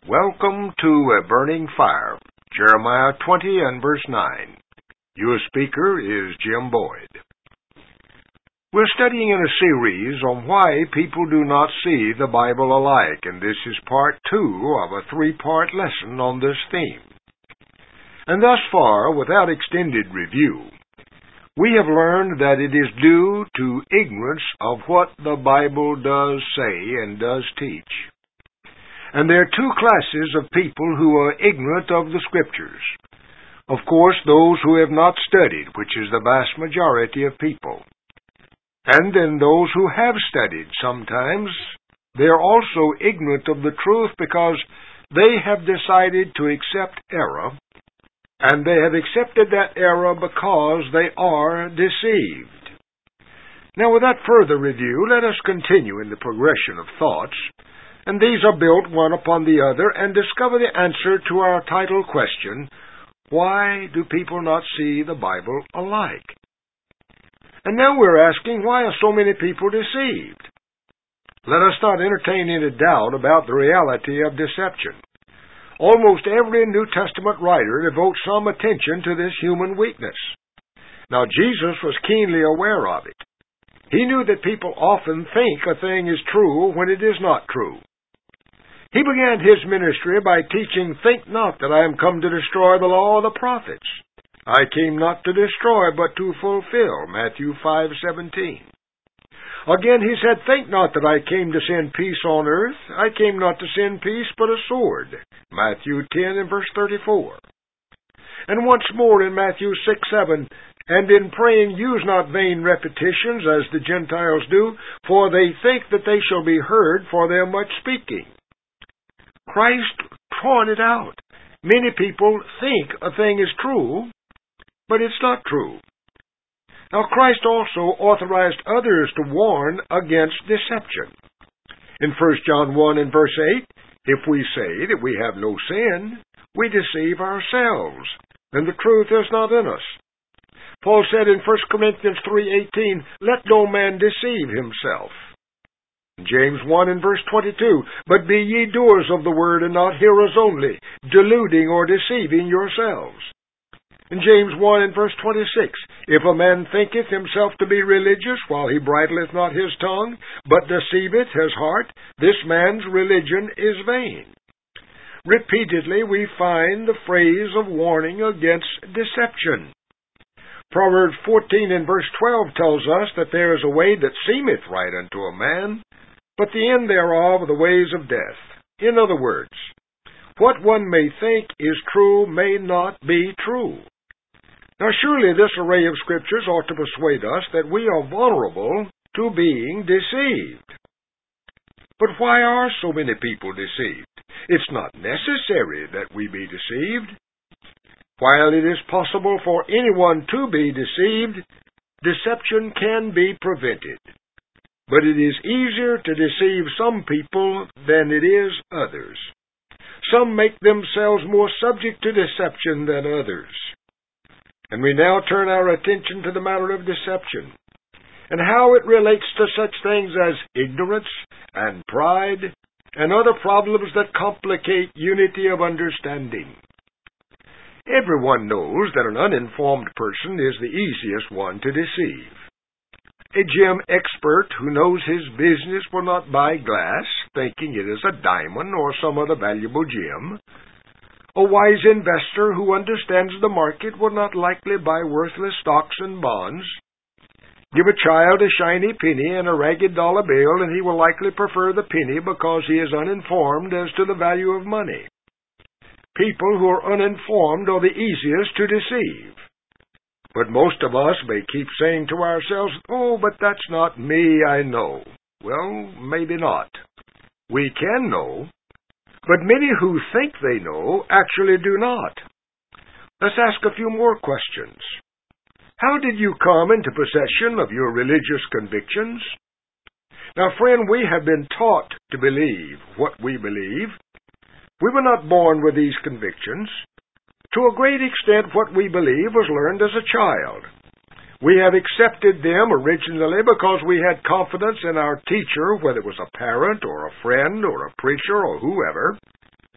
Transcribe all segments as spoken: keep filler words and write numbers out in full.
Welcome to A Burning Fire, Jeremiah twenty and verse nine. Your speaker is Jim Boyd. We're studying in a series on why people do not see the Bible alike, and this is part two of a three-part lesson on this theme. And thus far, without extended review, we have learned that it is due to ignorance of what the Bible does say and does teach. And there are two classes of people who are ignorant of the Scriptures. Of course, those who have not studied, which is the vast majority of people. And then those who have studied sometimes, they are also ignorant of the truth because they have decided to accept error, and they have accepted that error because they are deceived. Now, without further review, let us continue in the progression of thoughts, and these are built one upon the other, and discover the answer to our title question, why do people not see the Bible alike? And now we're asking, why are so many people deceived? Let us not entertain any doubt about the reality of deception. Almost every New Testament writer devotes some attention to this human weakness. Now, Jesus was keenly aware of it. He knew that people often think a thing is true when it is not true. He began his ministry by teaching, "Think not that I am come to destroy the law of the prophets. I came not to destroy, but to fulfill," Matthew five seventeen. Again he said, "Think not that I came to send peace on earth. I came not to send peace, but a sword," Matthew ten and verse thirty-four. And once more in Matthew six seven, "And in praying use not vain repetitions, as the Gentiles do, for they think that they shall be heard for their much speaking." Christ pointed out, many people think a thing is true, but it's not true. Now, Christ also authorized others to warn against deception. In First John one and verse eight, "If we say that we have no sin, we deceive ourselves, and the truth is not in us." Paul said in First Corinthians three eighteen, "Let no man deceive himself." James one and verse twenty-two, "But be ye doers of the word, and not hearers only, deluding or deceiving yourselves." In James one and verse twenty-six, "If a man thinketh himself to be religious, while he bridleth not his tongue, but deceiveth his heart, this man's religion is vain." Repeatedly we find the phrase of warning against deception. Proverbs fourteen and verse twelve tells us that there is a way that seemeth right unto a man, but the end thereof are the ways of death. In other words, what one may think is true may not be true. Now surely this array of scriptures ought to persuade us that we are vulnerable to being deceived. But why are so many people deceived? It's not necessary that we be deceived. While it is possible for anyone to be deceived, deception can be prevented. But it is easier to deceive some people than it is others. Some make themselves more subject to deception than others. And we now turn our attention to the matter of deception, and how it relates to such things as ignorance and pride, and other problems that complicate unity of understanding. Everyone knows that an uninformed person is the easiest one to deceive. A gem expert who knows his business will not buy glass, thinking it is a diamond or some other valuable gem. A wise investor who understands the market will not likely buy worthless stocks and bonds. Give a child a shiny penny and a ragged dollar bill, and he will likely prefer the penny because he is uninformed as to the value of money. People who are uninformed are the easiest to deceive. But most of us may keep saying to ourselves, "Oh, but that's not me, I know." Well, maybe not. We can know, but many who think they know actually do not. Let's ask a few more questions. How did you come into possession of your religious convictions? Now, friend, we have been taught to believe what we believe. We were not born with these convictions. To a great extent, what we believe was learned as a child. We have accepted them originally because we had confidence in our teacher, whether it was a parent or a friend or a preacher or whoever.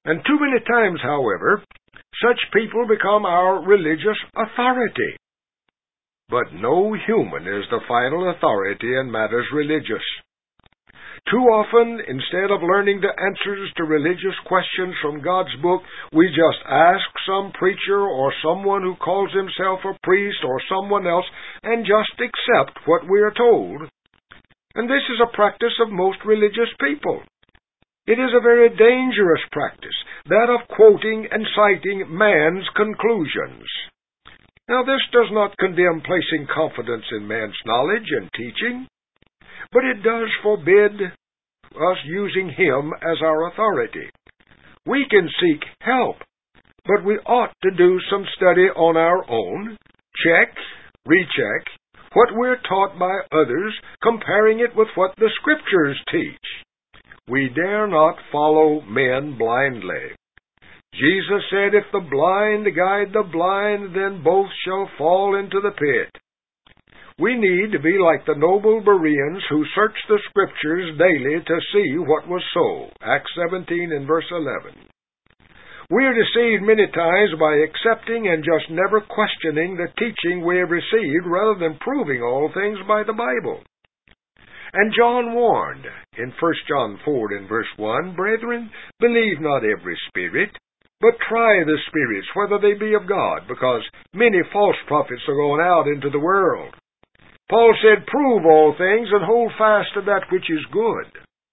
And too many times, however, such people become our religious authority. But no human is the final authority in matters religious. Too often, instead of learning the answers to religious questions from God's book, we just ask some preacher or someone who calls himself a priest or someone else and just accept what we are told. And this is a practice of most religious people. It is a very dangerous practice, that of quoting and citing man's conclusions. Now, this does not condemn placing confidence in man's knowledge and teaching, but it does forbid us using him as our authority. We can seek help, but we ought to do some study on our own, check, recheck what we're taught by others, comparing it with what the Scriptures teach. We dare not follow men blindly. Jesus said, "If the blind guide the blind, then both shall fall into the pit." We need to be like the noble Bereans who searched the Scriptures daily to see what was so. Acts seventeen and verse eleven. We are deceived many times by accepting and just never questioning the teaching we have received rather than proving all things by the Bible. And John warned in First John four and verse one, "Brethren, believe not every spirit, but try the spirits, whether they be of God, because many false prophets are going out into the world." Paul said, "Prove all things and hold fast to that which is good."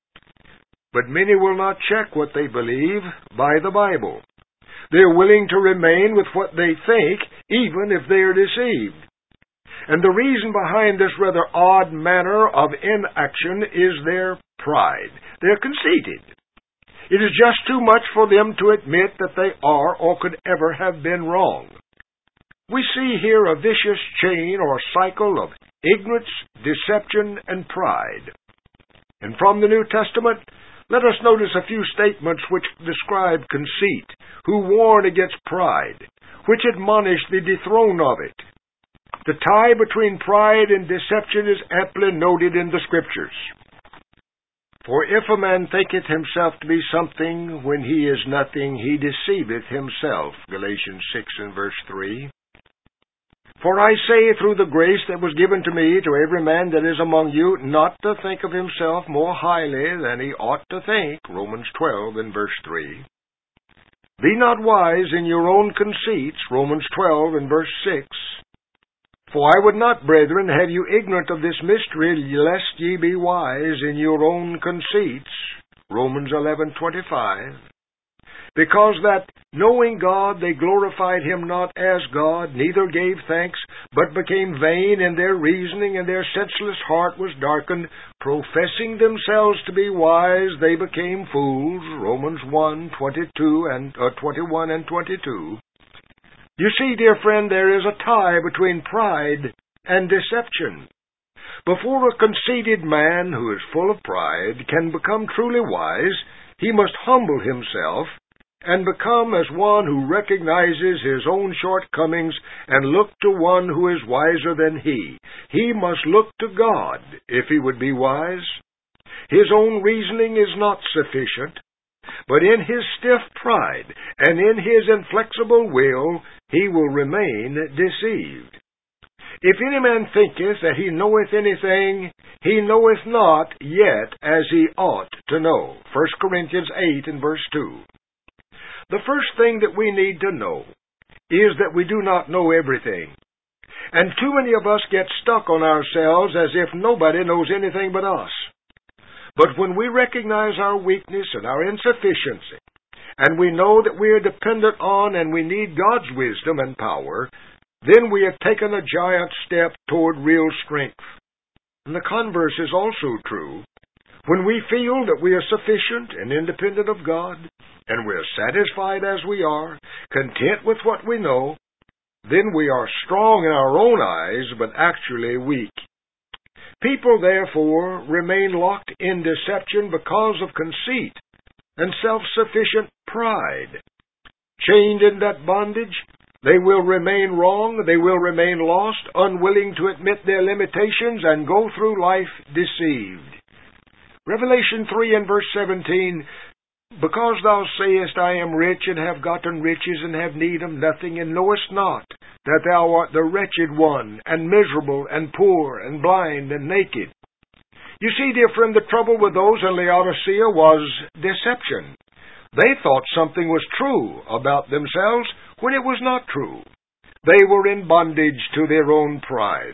But many will not check what they believe by the Bible. They are willing to remain with what they think, even if they are deceived. And the reason behind this rather odd manner of inaction is their pride. They are conceited. It is just too much for them to admit that they are or could ever have been wrong. We see here a vicious chain or cycle of ignorance, deception, and pride. And from the New Testament, let us notice a few statements which describe conceit, who warn against pride, which admonish the dethronement of it. The tie between pride and deception is amply noted in the Scriptures. "For if a man thinketh himself to be something when he is nothing, he deceiveth himself." Galatians six and verse three. "For I say through the grace that was given to me to every man that is among you, not to think of himself more highly than he ought to think." Romans twelve and verse three. "Be not wise in your own conceits." Romans twelve and verse six. "For I would not, brethren, have you ignorant of this mystery, lest ye be wise in your own conceits." Romans eleven twenty-five. "Because that, knowing God, they glorified him not as God, neither gave thanks, but became vain in their reasoning, and their senseless heart was darkened. Professing themselves to be wise, they became fools." Romans one twenty-two and uh, twenty-one and twenty-two. You see, dear friend, there is a tie between pride and deception. Before a conceited man who is full of pride can become truly wise, he must humble himself and become as one who recognizes his own shortcomings and look to one who is wiser than he. He must look to God if he would be wise. His own reasoning is not sufficient, but in his stiff pride and in his inflexible will he will remain deceived. "If any man thinketh that he knoweth anything, he knoweth not yet as he ought to know." First Corinthians eight and verse two. The first thing that we need to know is that we do not know everything. And too many of us get stuck on ourselves as if nobody knows anything but us. But when we recognize our weakness and our insufficiency, and we know that we are dependent on and we need God's wisdom and power, then we have taken a giant step toward real strength. And the converse is also true. When we feel that we are sufficient and independent of God, and we are satisfied as we are, content with what we know, then we are strong in our own eyes, but actually weak. People, therefore, remain locked in deception because of conceit and self-sufficient pride. Chained in that bondage, they will remain wrong, they will remain lost, unwilling to admit their limitations, and go through life deceived. Revelation three and verse seventeen Because thou sayest, I am rich, and have gotten riches, and have need of nothing, and knowest not that thou art the wretched one, and miserable, and poor, and blind, and naked. You see, dear friend, the trouble with those in Laodicea was deception. They thought something was true about themselves when it was not true. They were in bondage to their own pride.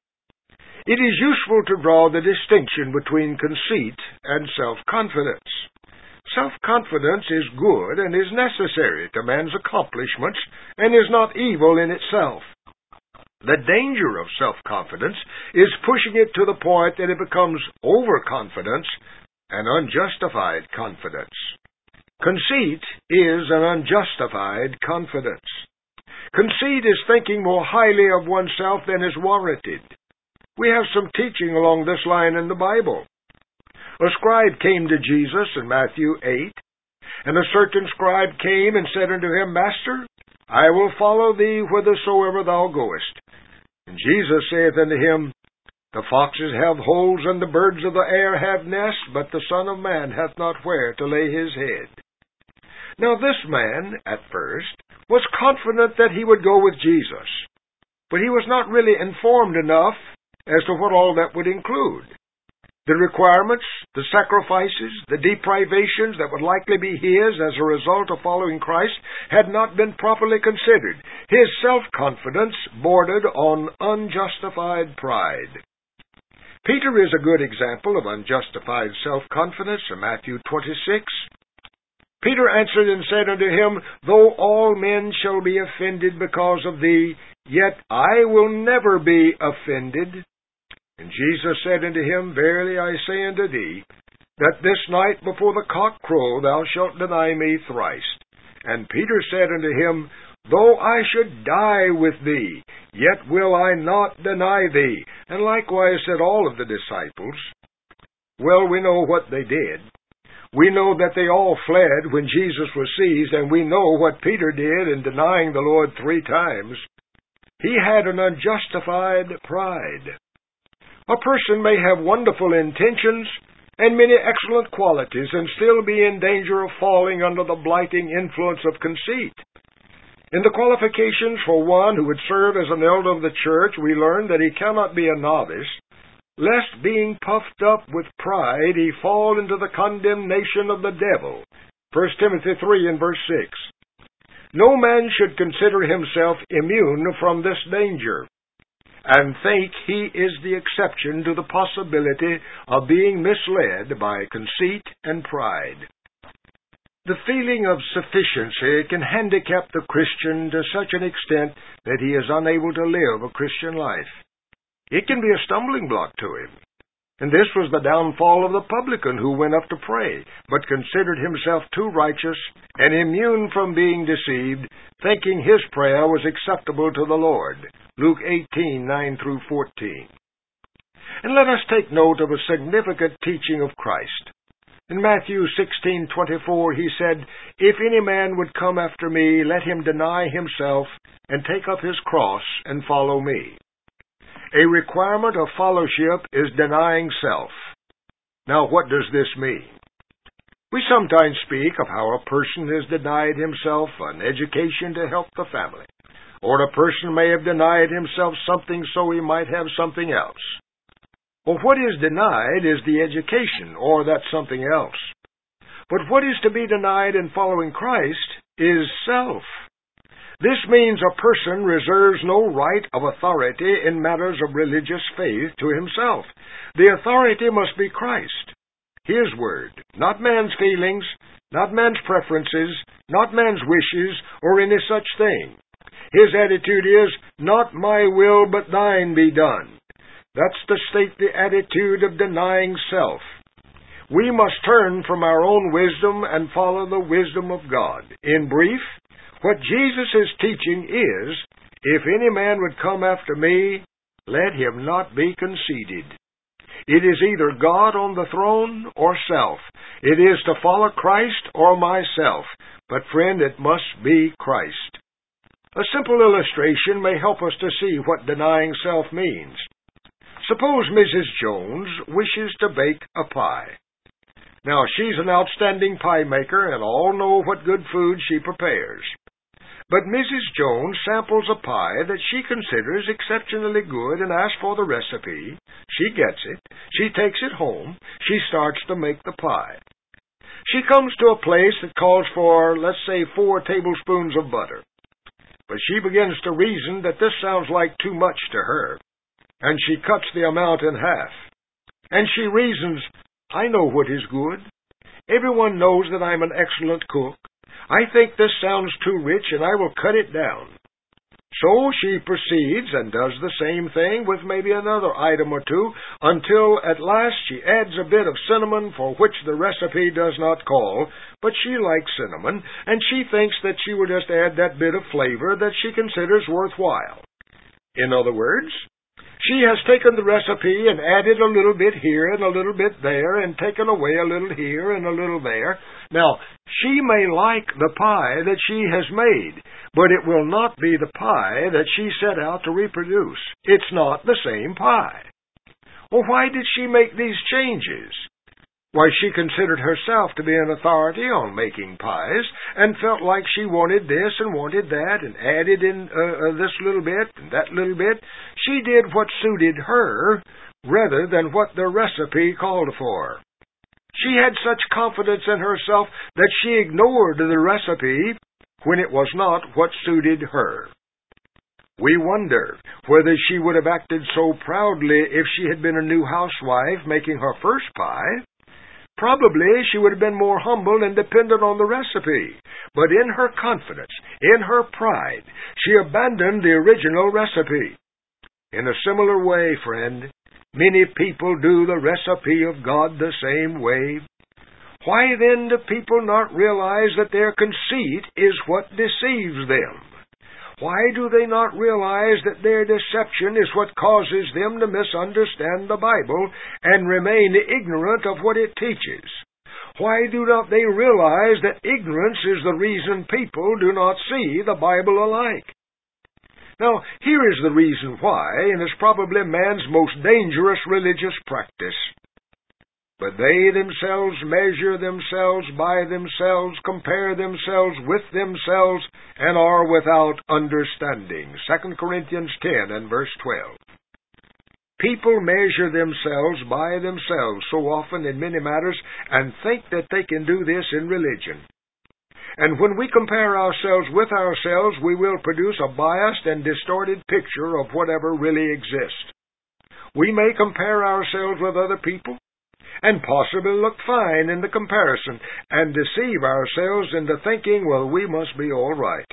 It is useful to draw the distinction between conceit and self-confidence. Self-confidence is good and is necessary to man's accomplishments and is not evil in itself. The danger of self-confidence is pushing it to the point that it becomes overconfidence and unjustified confidence. Conceit is an unjustified confidence. Conceit is thinking more highly of oneself than is warranted. We have some teaching along this line in the Bible. A scribe came to Jesus in Matthew eight, and a certain scribe came and said unto him, Master, I will follow thee whithersoever thou goest. And Jesus saith unto him, The foxes have holes, and the birds of the air have nests, but the Son of Man hath not where to lay his head. Now this man, at first, was confident that he would go with Jesus, but he was not really informed enough as to what all that would include. The requirements, the sacrifices, the deprivations that would likely be his as a result of following Christ had not been properly considered. His self-confidence bordered on unjustified pride. Peter is a good example of unjustified self-confidence in Matthew twenty-six. Peter answered and said unto him, Though all men shall be offended because of thee, yet I will never be offended. And Jesus said unto him, Verily I say unto thee, that this night before the cock crow thou shalt deny me thrice. And Peter said unto him, Though I should die with thee, yet will I not deny thee. And likewise said all of the disciples. Well, we know what they did. We know that they all fled when Jesus was seized, and we know what Peter did in denying the Lord three times. He had an unjustified pride. A person may have wonderful intentions and many excellent qualities and still be in danger of falling under the blighting influence of conceit. In the qualifications for one who would serve as an elder of the church, we learn that he cannot be a novice, lest being puffed up with pride he fall into the condemnation of the devil. First Timothy three and verse six. No man should consider himself immune from this danger, and think he is the exception to the possibility of being misled by conceit and pride. The feeling of sufficiency can handicap the Christian to such an extent that he is unable to live a Christian life. It can be a stumbling block to him. And this was the downfall of the publican who went up to pray, but considered himself too righteous and immune from being deceived, thinking his prayer was acceptable to the Lord. Luke eighteen, nine through fourteen. And let us take note of a significant teaching of Christ. In Matthew sixteen, twenty-four, he said, If any man would come after me, let him deny himself and take up his cross and follow me. A requirement of fellowship is denying self. Now, what does this mean? We sometimes speak of how a person has denied himself an education to help the family, or a person may have denied himself something so he might have something else. Well, what is denied is the education, or that something else. But what is to be denied in following Christ is self. This means a person reserves no right of authority in matters of religious faith to himself. The authority must be Christ, His word, not man's feelings, not man's preferences, not man's wishes, or any such thing. His attitude is, not my will, but thine be done. That's to state the attitude of denying self. We must turn from our own wisdom and follow the wisdom of God. In brief, what Jesus is teaching is, if any man would come after me, let him not be conceited. It is either God on the throne or self. It is to follow Christ or myself. But friend, it must be Christ. A simple illustration may help us to see what denying self means. Suppose Missus Jones wishes to bake a pie. Now, she's an outstanding pie maker, and all know what good food she prepares. But Missus Jones samples a pie that she considers exceptionally good and asks for the recipe. She gets it. She takes it home. She starts to make the pie. She comes to a place that calls for, let's say, four tablespoons of butter. But she begins to reason that this sounds like too much to her, and she cuts the amount in half. And she reasons, I know what is good. Everyone knows that I'm an excellent cook. I think this sounds too rich, and I will cut it down. So she proceeds and does the same thing with maybe another item or two, until at last she adds a bit of cinnamon, for which the recipe does not call, but she likes cinnamon, and she thinks that she will just add that bit of flavor that she considers worthwhile. In other words, she has taken the recipe and added a little bit here and a little bit there and taken away a little here and a little there. Now, she may like the pie that she has made, but it will not be the pie that she set out to reproduce. It's not the same pie. Well, why did she make these changes? Why, she considered herself to be an authority on making pies, and felt like she wanted this and wanted that, and added in uh, uh, this little bit and that little bit. She did what suited her, rather than what the recipe called for. She had such confidence in herself that she ignored the recipe when it was not what suited her. We wonder whether she would have acted so proudly if she had been a new housewife making her first pie. Probably she would have been more humble and dependent on the recipe, but in her confidence, in her pride, she abandoned the original recipe. In a similar way, friend, many people do the recipe of God the same way. Why then do people not realize that their conceit is what deceives them? Why do they not realize that their deception is what causes them to misunderstand the Bible and remain ignorant of what it teaches? Why do not they realize that ignorance is the reason people do not see the Bible alike? Now, here is the reason why, and it's probably man's most dangerous religious practice. But they themselves measure themselves by themselves, compare themselves with themselves, and are without understanding. Second Corinthians ten and verse twelve. People measure themselves by themselves so often in many matters, and think that they can do this in religion. And when we compare ourselves with ourselves, we will produce a biased and distorted picture of whatever really exists. We may compare ourselves with other people, and possibly look fine in the comparison, and deceive ourselves into thinking, well, we must be all right.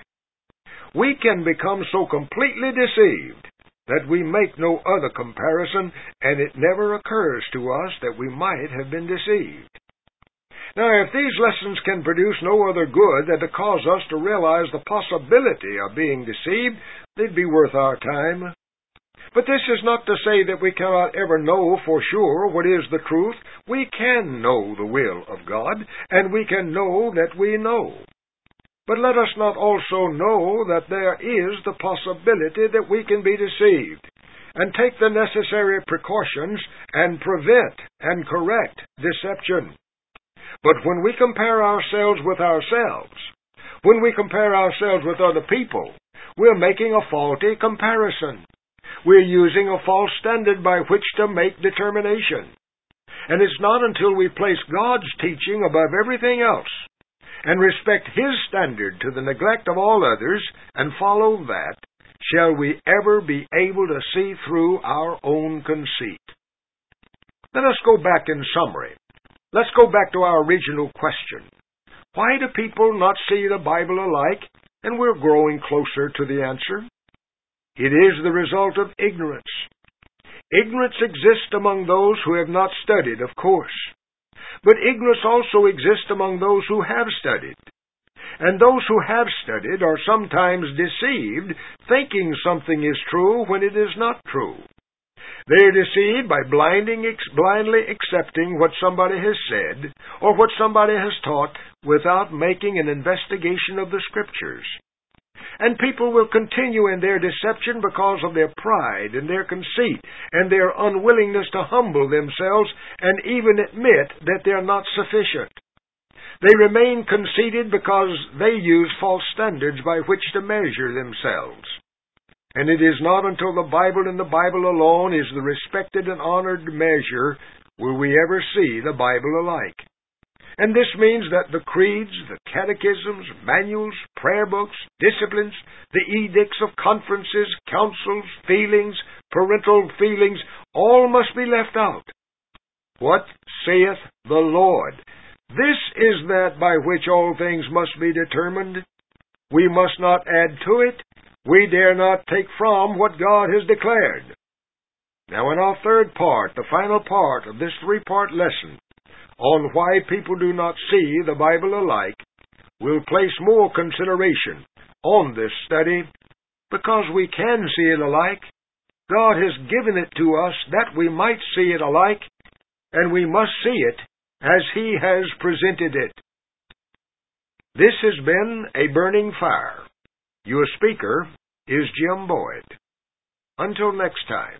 We can become so completely deceived that we make no other comparison, and it never occurs to us that we might have been deceived. Now, if these lessons can produce no other good than to cause us to realize the possibility of being deceived, they'd be worth our time. But this is not to say that we cannot ever know for sure what is the truth. We can know the will of God, and we can know that we know. But let us not also know that there is the possibility that we can be deceived, and take the necessary precautions and prevent and correct deception. But when we compare ourselves with ourselves, when we compare ourselves with other people, we're making a faulty comparison. We're using a false standard by which to make determination. And it's not until we place God's teaching above everything else and respect His standard to the neglect of all others and follow that, shall we ever be able to see through our own conceit. Let us go back in summary. Let's go back to our original question. Why do people not see the Bible alike? And we're growing closer to the answer. It is the result of ignorance. Ignorance exists among those who have not studied, of course. But ignorance also exists among those who have studied. And those who have studied are sometimes deceived, thinking something is true when it is not true. They are deceived by blinding, blindly accepting what somebody has said or what somebody has taught without making an investigation of the Scriptures. And people will continue in their deception because of their pride and their conceit and their unwillingness to humble themselves and even admit that they're not sufficient. They remain conceited because they use false standards by which to measure themselves. And it is not until the Bible and the Bible alone is the respected and honored measure will we ever see the Bible alike. And this means that the creeds, the catechisms, manuals, prayer books, disciplines, the edicts of conferences, councils, feelings, parental feelings, all must be left out. What saith the Lord? This is that by which all things must be determined. We must not add to it. We dare not take from what God has declared. Now in our third part, the final part of this three-part lesson, on why people do not see the Bible alike, we'll place more consideration on this study because we can see it alike. God has given it to us that we might see it alike, and we must see it as He has presented it. This has been A Burning Fire. Your speaker is Jim Boyd. Until next time.